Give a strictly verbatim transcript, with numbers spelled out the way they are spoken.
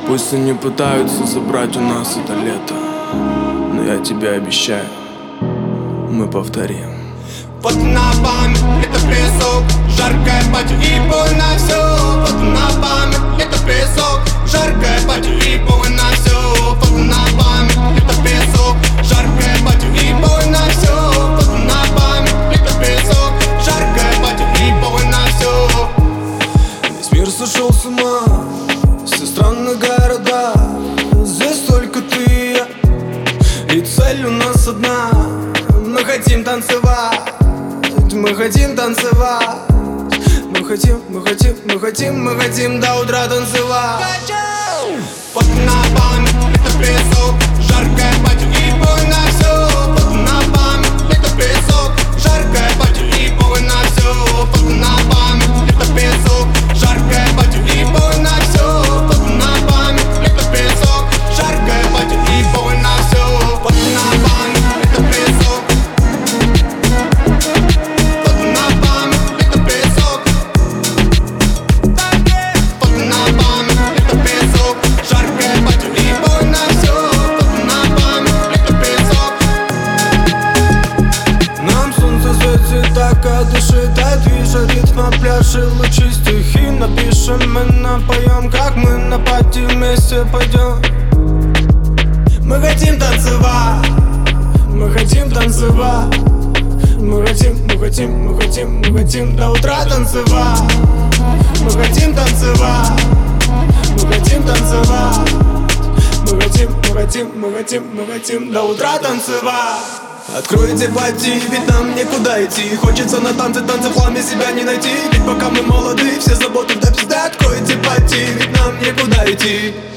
Пусть они пытаются забрать у нас это лето, но я тебе обещаю, мы повторим. Вот на память это песок, жаркая пати и бой на все. Вот на память это песок, жаркая пати и бой на все. Вот на память это песок, жаркая пати и бой на все. Вот на память это песок, жаркая пати и бой на все. Весь мир сошел с ума, все странные города, здесь только ты и я, и цель у нас одна. Мы хотим танцевать, мы хотим танцевать, мы хотим, мы хотим, мы хотим, мы хотим до утра танцевать. Вот на память это песок, жаркая пати и бой на все. Вот на память это песок, жаркая пати и бой на все. Вот на память это песок, жаркая пати и бой на все. Вот на память это песок, жаркая пати и бой на все. Вот на память это песок. Вот на память это песок. Вот на память это песок, жаркая пати и бой на все. Вот на память это песок. Нам солнце светит так от души, дай движа ритма, пляши лучи стихи. Напишем, мы напоем, как мы на пати вместе пойдем. Мы хотим танцевать, мы хотим танцевать, мы хотим, мы хотим, мы хотим, мы хотим до утра танцевать. Мы хотим танцевать, мы хотим танцевать, мы хотим, мы хотим, мы хотим, мы хотим до утра танцевать. Откройте пати, ведь нам некуда идти. Хочется на танцы, танцы в хламе себя не найти. Ведь пока мы молоды, все заботы до пизды. Откройте пати, ведь нам некуда идти.